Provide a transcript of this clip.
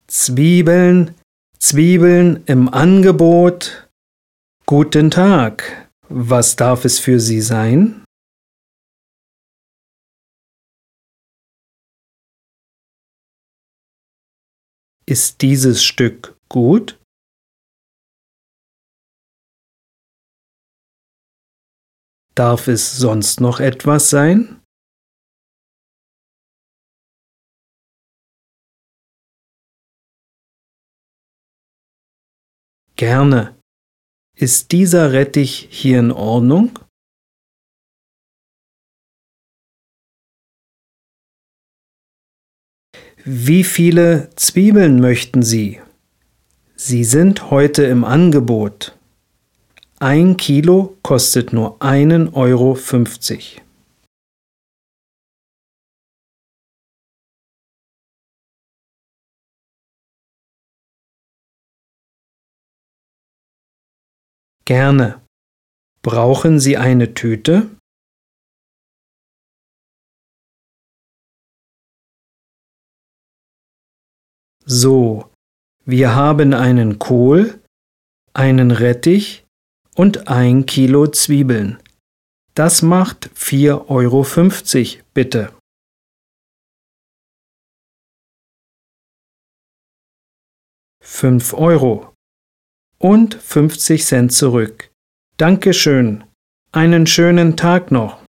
Zwiebeln, Zwiebeln im Angebot. Guten Tag, was darf es für Sie sein? Ist dieses Stück gut? Darf es sonst noch etwas sein? Gerne. Ist dieser Rettich hier in Ordnung? Wie viele Zwiebeln möchten Sie? Sie sind heute im Angebot. 1 Kilo kostet nur 1,50 Euro. Gerne. Brauchen Sie eine Tüte? So, wir haben einen Kohl, einen Rettich und 1 Kilo Zwiebeln. Das macht 4,50 Euro, bitte. 5 Euro und 50 Cent zurück. Dankeschön. Einen schönen Tag noch.